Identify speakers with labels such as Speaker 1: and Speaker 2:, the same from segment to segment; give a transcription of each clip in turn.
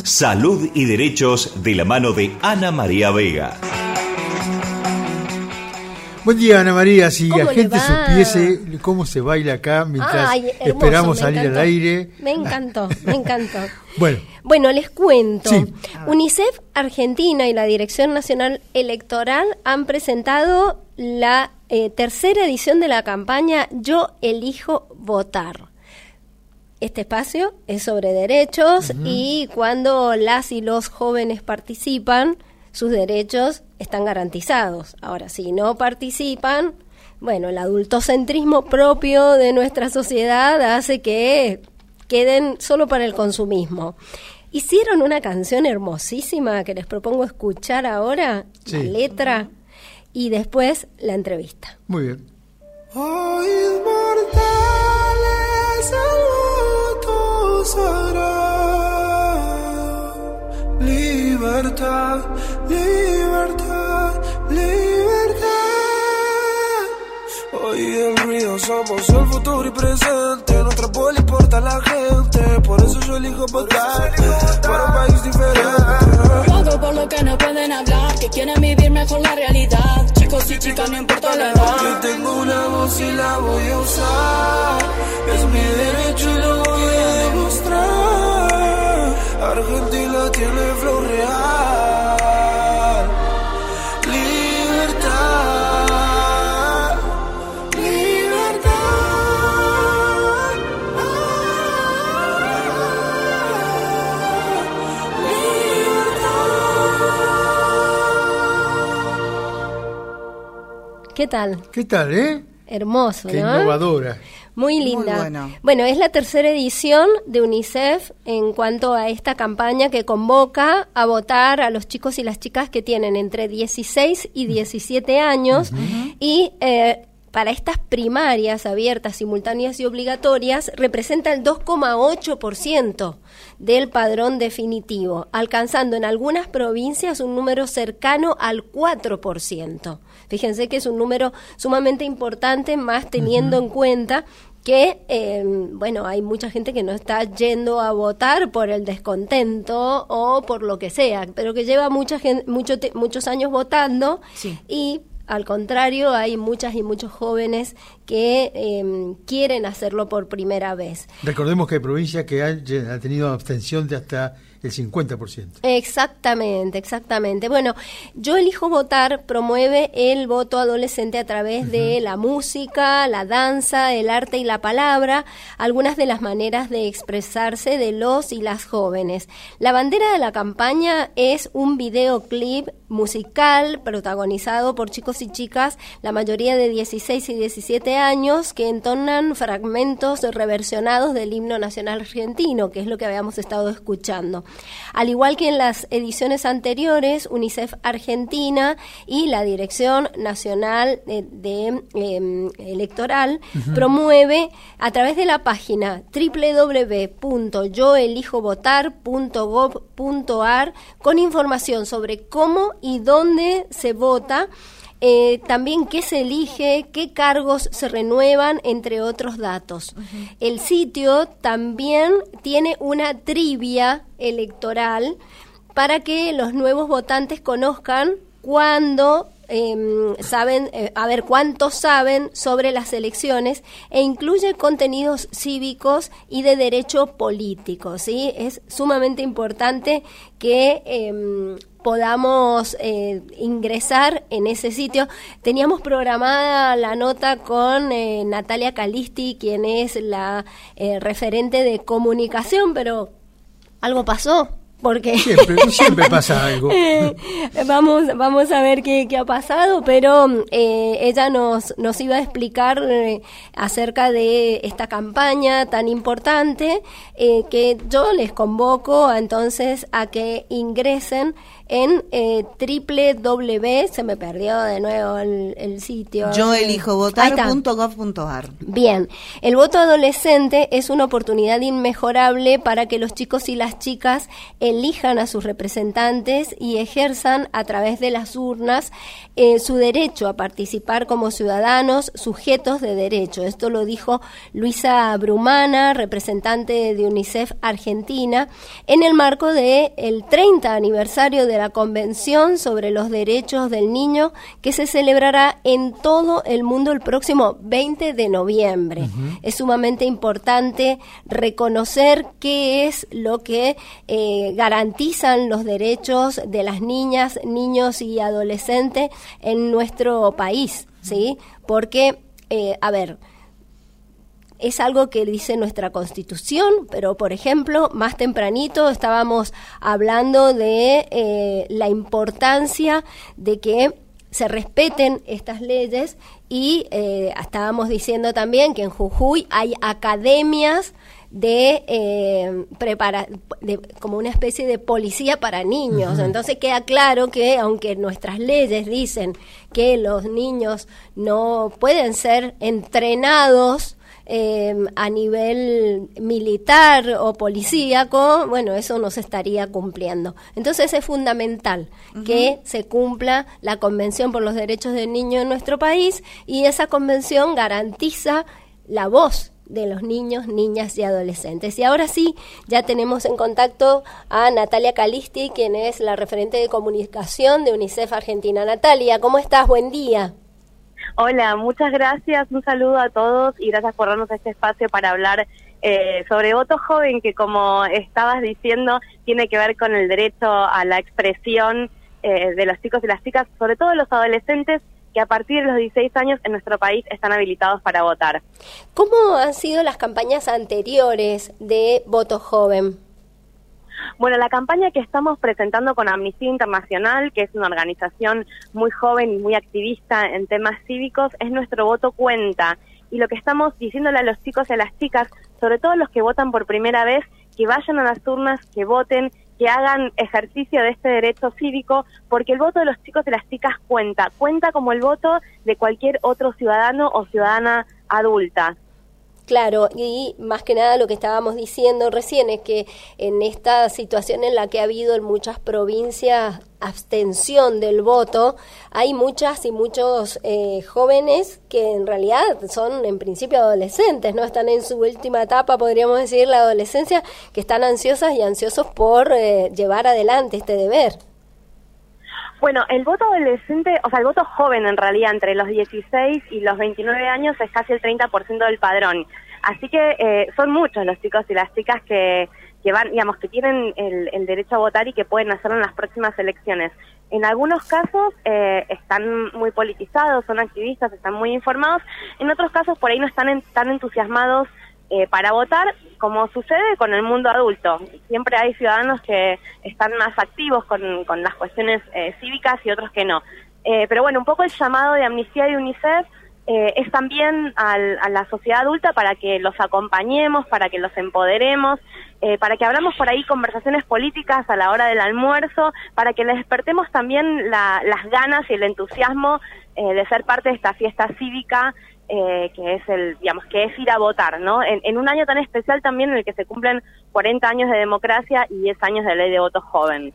Speaker 1: Salud y Derechos de la mano de Ana María Vega.
Speaker 2: Buen día, Ana María. Si la gente supiese cómo se baila acá mientras esperamos salir al aire.
Speaker 3: Me encantó.
Speaker 2: Bueno,
Speaker 3: les cuento.
Speaker 2: Sí.
Speaker 3: UNICEF Argentina y la Dirección Nacional Electoral han presentado la tercera edición de la campaña Yo Elijo Votar. Este espacio es sobre derechos y cuando las y los jóvenes participan, sus derechos están garantizados. Ahora, si no participan, bueno, el adultocentrismo propio de nuestra sociedad hace que queden solo para el consumismo. Hicieron una canción hermosísima que les propongo escuchar ahora, la letra, y después la entrevista.
Speaker 2: Muy bien.
Speaker 4: Hoy inmortales el voto sagrado, libertad, libertad, libertad. Hoy el ruido somos el futuro y presente, nuestra voz le importa a la gente, por eso yo elijo votar para un país diferente.
Speaker 5: Todo por lo que no pueden hablar, que quieren vivir mejor la realidad. Chicos y chicas, no importa la edad.
Speaker 4: Yo tengo una voz y la voy a usar, es mi derecho y lo voy a demostrar. Argentina tiene flow real. Libertad, libertad.
Speaker 3: ¿Qué tal?
Speaker 2: ¿Qué tal,
Speaker 3: Hermoso,
Speaker 2: Qué
Speaker 3: ¿no?
Speaker 2: innovadora.
Speaker 3: Muy linda.
Speaker 6: Muy bueno.
Speaker 3: Bueno, es la tercera edición de UNICEF en cuanto a esta campaña que convoca a votar a los chicos y las chicas que tienen entre 16 y 17 años y para estas primarias abiertas, simultáneas y obligatorias representa el 2,8% del padrón definitivo, alcanzando en algunas provincias un número cercano al 4%. Fíjense que es un número sumamente importante, más teniendo en cuenta que, hay mucha gente que no está yendo a votar por el descontento o por lo que sea, pero que lleva muchos años votando y, al contrario, hay muchas y muchos jóvenes que quieren hacerlo por primera vez.
Speaker 2: Recordemos que hay provincias que han tenido abstención de hasta el 50%.
Speaker 3: Exactamente. Bueno, Yo Elijo Votar promueve el voto adolescente a través de la música, la danza, el arte y la palabra, algunas de las maneras de expresarse de los y las jóvenes. La bandera de la campaña es un videoclip musical protagonizado por chicos y chicas, la mayoría de 16 y 17 años, que entonan fragmentos reversionados del himno nacional argentino, que es lo que habíamos estado escuchando. Al igual que en las ediciones anteriores, UNICEF Argentina y la Dirección Nacional Electoral promueve a través de la página www.yoelijovotar.gov.ar con información sobre cómo y dónde se vota, también qué se elige, qué cargos se renuevan, entre otros datos. El sitio también tiene una trivia electoral para que los nuevos votantes conozcan cuántos saben sobre las elecciones, e incluye contenidos cívicos y de derecho político, ¿sí? Es sumamente importante que podamos ingresar en ese sitio. Teníamos programada la nota con Natalia Calisti, quien es la referente de comunicación, pero algo pasó. Porque
Speaker 2: siempre pasa algo.
Speaker 3: Vamos a ver qué ha pasado, pero ella nos iba a explicar acerca de esta campaña tan importante, que yo les convoco entonces a que ingresen en www, se me perdió de nuevo el sitio.
Speaker 6: Yoelijovotar.gov.ar.
Speaker 3: Bien, el voto adolescente es una oportunidad inmejorable para que los chicos y las chicas elijan a sus representantes y ejerzan a través de las urnas su derecho a participar como ciudadanos sujetos de derecho. Esto lo dijo Luisa Brumana, representante de UNICEF Argentina, en el marco del 30 aniversario de la Convención sobre los Derechos del Niño, que se celebrará en todo el mundo el próximo 20 de noviembre. Es sumamente importante reconocer qué es lo que garantizan los derechos de las niñas, niños y adolescentes en nuestro país, ¿sí? Porque, es algo que dice nuestra Constitución, pero, por ejemplo, más tempranito estábamos hablando de la importancia de que se respeten estas leyes y estábamos diciendo también que en Jujuy hay academias como una especie de policía para niños. Entonces queda claro que aunque nuestras leyes dicen que los niños no pueden ser entrenados a nivel militar o policíaco, bueno, eso no se estaría cumpliendo. Entonces es fundamental que se cumpla la Convención por los Derechos del Niño en nuestro país, y esa convención garantiza la voz de los niños, niñas y adolescentes. Y ahora sí, ya tenemos en contacto a Natalia Calisti, quien es la referente de comunicación de UNICEF Argentina. Natalia, ¿cómo estás? Buen día.
Speaker 6: Hola, muchas gracias, un saludo a todos y gracias por darnos este espacio para hablar sobre voto joven, que como estabas diciendo tiene que ver con el derecho a la expresión de los chicos y las chicas, sobre todo los adolescentes, que a partir de los 16 años en nuestro país están habilitados para votar.
Speaker 3: ¿Cómo han sido las campañas anteriores de voto joven?
Speaker 6: Bueno, la campaña que estamos presentando con Amnistía Internacional, que es una organización muy joven y muy activista en temas cívicos, es Nuestro Voto Cuenta. Y lo que estamos diciéndole a los chicos y a las chicas, sobre todo los que votan por primera vez, que vayan a las urnas, que voten, que hagan ejercicio de este derecho cívico, porque el voto de los chicos y las chicas cuenta como el voto de cualquier otro ciudadano o ciudadana adulta.
Speaker 3: Claro, y más que nada lo que estábamos diciendo recién es que en esta situación en la que ha habido en muchas provincias abstención del voto, hay muchas y muchos jóvenes que en realidad son en principio adolescentes, ¿no? Están en su última etapa, podríamos decir, la adolescencia, que están ansiosas y ansiosos por llevar adelante este deber.
Speaker 6: Bueno, el voto adolescente, o sea, el voto joven en realidad, entre los 16 y los 29 años es casi el 30% del padrón. Así que son muchos los chicos y las chicas que van, digamos, que tienen el derecho a votar y que pueden hacerlo en las próximas elecciones. En algunos casos están muy politizados, son activistas, están muy informados. En otros casos por ahí no están tan entusiasmados para votar, como sucede con el mundo adulto. Siempre hay ciudadanos que están más activos con las cuestiones cívicas y otros que no. Pero bueno, un poco el llamado de Amnistía y UNICEF es también a la sociedad adulta para que los acompañemos, para que los empoderemos, para que abramos por ahí conversaciones políticas a la hora del almuerzo, para que les despertemos también las ganas y el entusiasmo de ser parte de esta fiesta cívica, que es ir a votar, ¿no? En un año tan especial también en el que se cumplen 40 años de democracia y 10 años de ley de voto joven.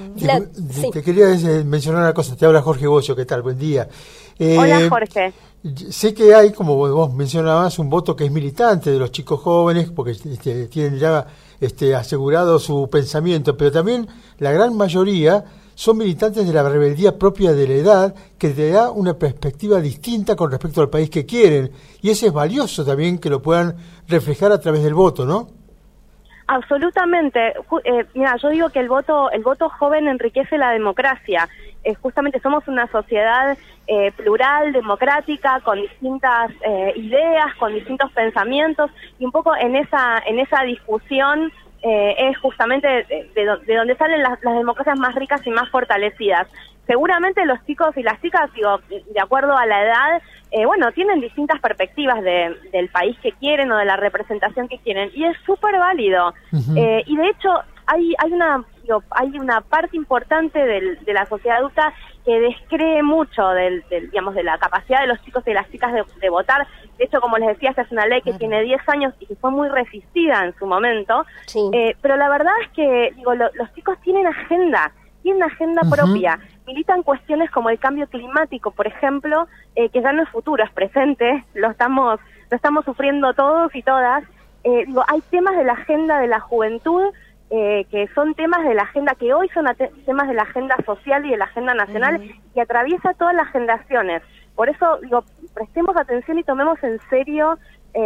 Speaker 2: Te quería mencionar una cosa, te habla Jorge Bocio, ¿qué tal? Buen día.
Speaker 6: Hola, Jorge.
Speaker 2: Sé que hay, como vos mencionabas, un voto que es militante de los chicos jóvenes, porque tienen ya asegurado su pensamiento, pero también la gran mayoría son militantes de la rebeldía propia de la edad, que te da una perspectiva distinta con respecto al país que quieren, y eso es valioso también que lo puedan reflejar a través del voto, ¿no?
Speaker 6: Absolutamente. Mira, yo digo que el voto joven enriquece la democracia. Justamente somos una sociedad plural, democrática, con distintas ideas, con distintos pensamientos, y un poco en esa discusión es justamente de donde salen las democracias más ricas y más fortalecidas. Seguramente los chicos y las chicas, de acuerdo a la edad, tienen distintas perspectivas del país que quieren o de la representación que quieren, y es súper válido. Y de hecho hay hay una parte importante de la sociedad adulta que descree mucho digamos, de la capacidad de los chicos y de las chicas de votar. De hecho, como les decía, esta es una ley que tiene 10 años y que fue muy resistida en su momento.
Speaker 3: Sí.
Speaker 6: Pero la verdad es que los chicos tienen agenda propia. Militan cuestiones como el cambio climático, por ejemplo, que ya no es futuro, es presente, lo estamos sufriendo todos y todas. Hay temas de la agenda de la juventud que son temas de la agenda, que hoy son temas de la agenda social y de la agenda nacional, que atraviesa todas las generaciones. Por eso, prestemos atención y tomemos en serio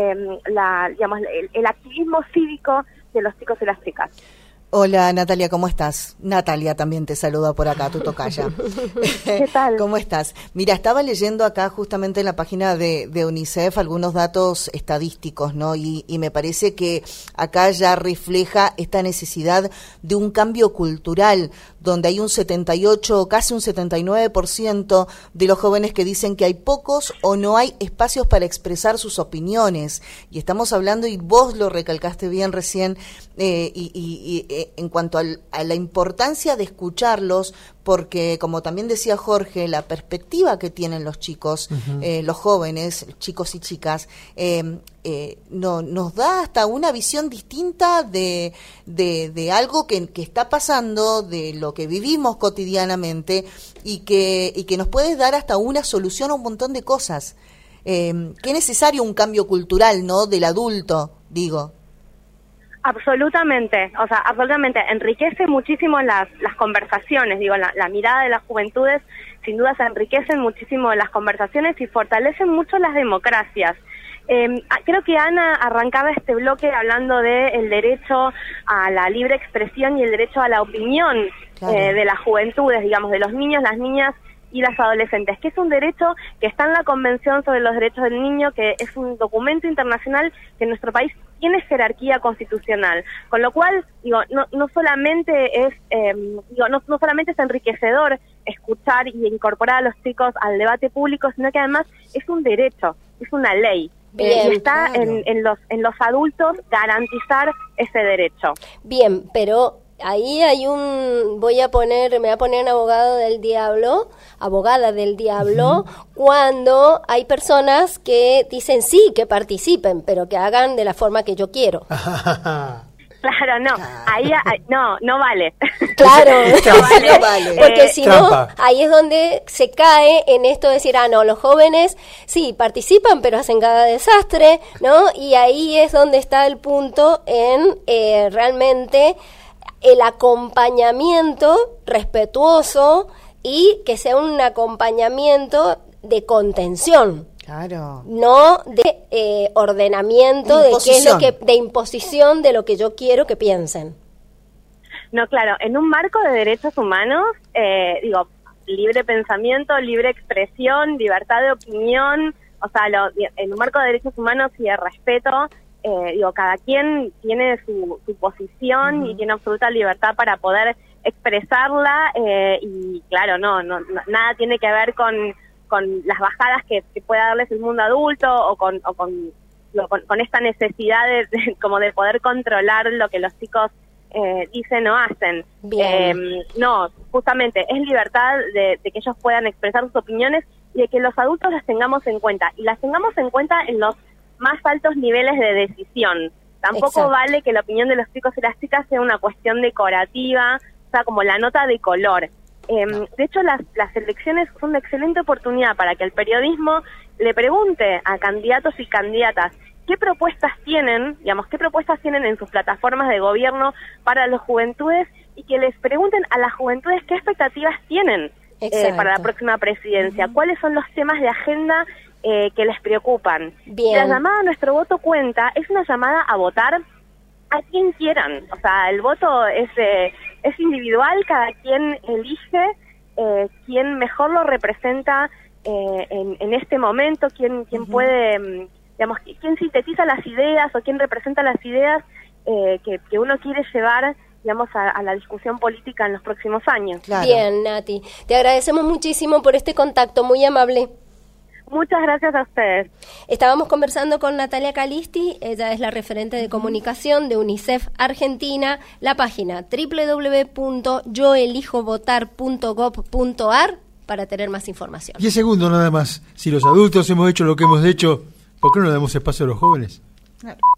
Speaker 6: el activismo cívico de los chicos y las chicas.
Speaker 7: Hola Natalia, ¿cómo estás? Natalia también te saluda por acá, tu tocaya.
Speaker 6: ¿Qué tal?
Speaker 7: ¿Cómo estás? Mira, estaba leyendo acá justamente en la página de UNICEF algunos datos estadísticos, ¿no? Y me parece que acá ya refleja esta necesidad de un cambio cultural, donde hay un 78, casi un 79% de los jóvenes que dicen que hay pocos o no hay espacios para expresar sus opiniones. Y estamos hablando, y vos lo recalcaste bien recién, en cuanto a la importancia de escucharlos, porque como también decía Jorge, la perspectiva que tienen los chicos, los jóvenes, chicos y chicas, nos da hasta una visión distinta de algo que está pasando, de lo que vivimos cotidianamente, y que nos puede dar hasta una solución a un montón de cosas. Que es necesario un cambio cultural, ¿no? Del adulto, digo.
Speaker 6: Absolutamente, absolutamente. Enriquece muchísimo las conversaciones, la mirada de las juventudes sin duda se enriquecen muchísimo las conversaciones y fortalecen mucho las democracias. Creo que Ana arrancaba este bloque hablando del derecho a la libre expresión y el derecho a la opinión, claro, de las juventudes, digamos, de los niños, las niñas y las adolescentes, que es un derecho que está en la Convención sobre los Derechos del Niño, que es un documento internacional que en nuestro país tiene jerarquía constitucional, con lo cual no solamente es no solamente es enriquecedor escuchar y incorporar a los chicos al debate público, sino que además es un derecho, es una ley.
Speaker 3: Bien,
Speaker 6: y está
Speaker 3: claro,
Speaker 6: en los adultos garantizar ese derecho.
Speaker 3: Bien, pero ahí hay me voy a poner en abogada del diablo, cuando hay personas que dicen sí, que participen, pero que hagan de la forma que yo quiero.
Speaker 6: Claro, no, ahí no vale.
Speaker 3: Claro,
Speaker 7: no vale.
Speaker 3: Porque si no, ahí es donde se cae en esto de decir, no, los jóvenes sí participan, pero hacen cada desastre, ¿no? Y ahí es donde está el punto en realmente el acompañamiento respetuoso y que sea un acompañamiento de contención.
Speaker 7: Claro. No
Speaker 3: de ordenamiento, de qué es lo que, de imposición de lo que yo quiero que piensen.
Speaker 6: No, claro, en un marco de derechos humanos, libre pensamiento, libre expresión, libertad de opinión, en un marco de derechos humanos y de respeto, cada quien tiene su posición y tiene absoluta libertad para poder expresarla, y claro, no nada tiene que ver con las bajadas que pueda darles el mundo adulto o con esta necesidad de poder controlar lo que los chicos dicen o hacen. No, justamente es libertad de que ellos puedan expresar sus opiniones y de que los adultos las tengamos en cuenta, y las tengamos en cuenta en los más altos niveles de decisión. Tampoco
Speaker 3: Exacto.
Speaker 6: Vale que la opinión de los chicos y las chicas sea una cuestión decorativa, como la nota de color. De hecho, las elecciones son una excelente oportunidad para que el periodismo le pregunte a candidatos y candidatas qué propuestas tienen en sus plataformas de gobierno para las juventudes, y que les pregunten a las juventudes qué expectativas tienen para la próxima presidencia, cuáles son los temas de agenda que les preocupan.
Speaker 3: Bien.
Speaker 6: La llamada a nuestro voto cuenta es una llamada a votar a quien quieran. El voto es individual, cada quien elige quién mejor lo representa en este momento, quién puede, quién sintetiza las ideas o quién representa las ideas que uno quiere llevar a la discusión política en los próximos años.
Speaker 7: Claro.
Speaker 3: Bien, Nati, te agradecemos muchísimo por este contacto, muy amable.
Speaker 6: Muchas gracias a ustedes.
Speaker 3: Estábamos conversando con Natalia Calisti, ella es la referente de comunicación de UNICEF Argentina, la página www.yoelijovotar.gov.ar para tener más información.
Speaker 2: 10 segundos nada más. Si los adultos hemos hecho lo que hemos hecho, ¿por qué no le damos espacio a los jóvenes?
Speaker 7: Claro.